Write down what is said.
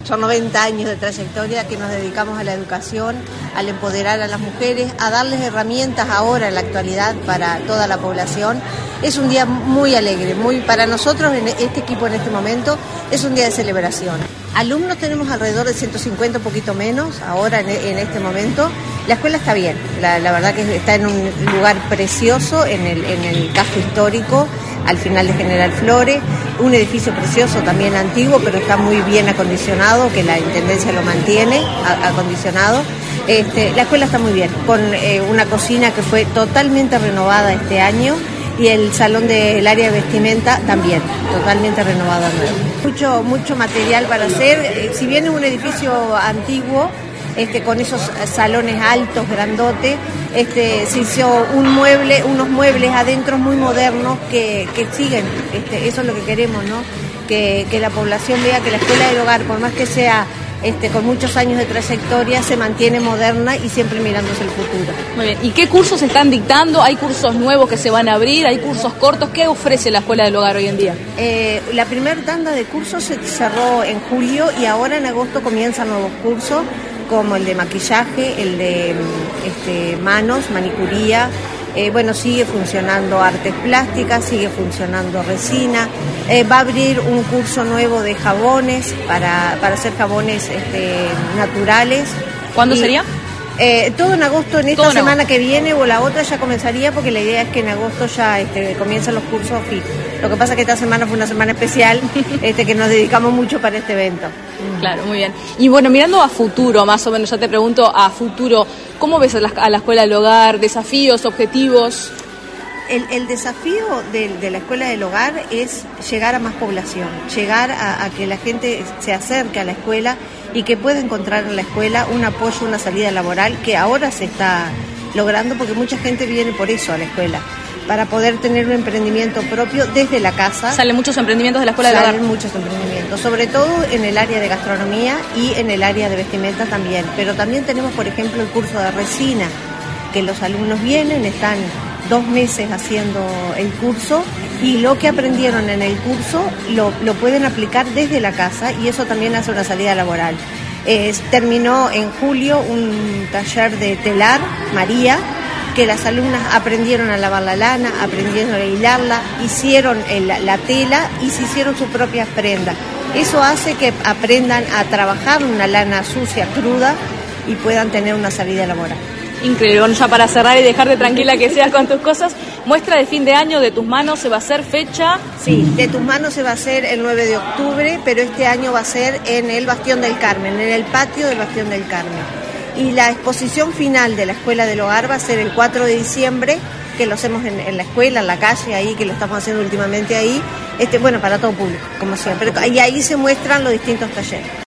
Son 90 años de trayectoria que nos dedicamos a la educación, al empoderar a las mujeres, a darles herramientas ahora en la actualidad para toda la población. Es un día muy alegre, para nosotros, en este equipo en este momento, es un día de celebración. Alumnos tenemos alrededor de 150, un poquito menos, ahora en este momento. La escuela está bien, la verdad que está en un lugar precioso, en el casco histórico, al final de General Flores, un edificio precioso, también antiguo, pero está muy bien acondicionado, que la Intendencia lo mantiene acondicionado. La escuela está muy bien, con una cocina que fue totalmente renovada este año y el salón del área de vestimenta también, totalmente renovado nuevo. Mucho material para hacer, si bien es un edificio antiguo, con esos salones altos, grandotes, se hizo unos muebles adentro muy modernos que siguen, eso es lo que queremos, ¿no? Que la población vea que la escuela del hogar, por más que sea con muchos años de trayectoria, se mantiene moderna y siempre mirándose el futuro. Muy bien. ¿Y qué cursos se están dictando? ¿Hay cursos nuevos que se van a abrir? ¿Hay cursos cortos? ¿Qué ofrece la Escuela del Hogar hoy en día? La primera tanda de cursos se cerró en julio y ahora en agosto comienzan nuevos cursos, como el de maquillaje, el de manos, manicuría. Sigue funcionando artes plásticas, sigue funcionando resina. Va a abrir un curso nuevo de jabones para hacer jabones naturales. ¿Cuándo sería? Todo en agosto, en esta semana que viene o la otra ya comenzaría, porque la idea es que en agosto ya comienzan los cursos fijos. Lo que pasa es que esta semana fue una semana especial, que nos dedicamos mucho para este evento. Claro, muy bien. Y bueno, mirando a futuro, más o menos, ya te pregunto a futuro, ¿cómo ves a la Escuela del Hogar? ¿Desafíos, objetivos? El desafío de la Escuela del Hogar es llegar a más población, llegar a que la gente se acerque a la escuela y que pueda encontrar en la escuela un apoyo, una salida laboral, que ahora se está logrando porque mucha gente viene por eso a la escuela, para poder tener un emprendimiento propio desde la casa. ¿Salen muchos emprendimientos de la Escuela del Hogar? Salen muchos emprendimientos, sobre todo en el área de gastronomía y en el área de vestimenta también. Pero también tenemos, por ejemplo, el curso de resina, que los alumnos vienen, están 2 meses haciendo el curso y lo que aprendieron en el curso lo pueden aplicar desde la casa y eso también hace una salida laboral. Terminó en julio un taller de telar, María, que las alumnas aprendieron a lavar la lana, aprendieron a hilarla, hicieron la tela y se hicieron sus propias prendas. Eso hace que aprendan a trabajar una lana sucia, cruda, y puedan tener una salida laboral. Increíble. Bueno, ya para cerrar y dejarte tranquila que seas con tus cosas, muestra de fin de año de Tus Manos, ¿se va a hacer fecha? Sí, de Tus Manos se va a hacer el 9 de octubre, pero este año va a ser en el Bastión del Carmen, en el patio del Bastión del Carmen. Y la exposición final de la Escuela del Hogar va a ser el 4 de diciembre, que lo hacemos en la escuela, en la calle, ahí, que lo estamos haciendo últimamente ahí, para todo público, como siempre. Y ahí se muestran los distintos talleres.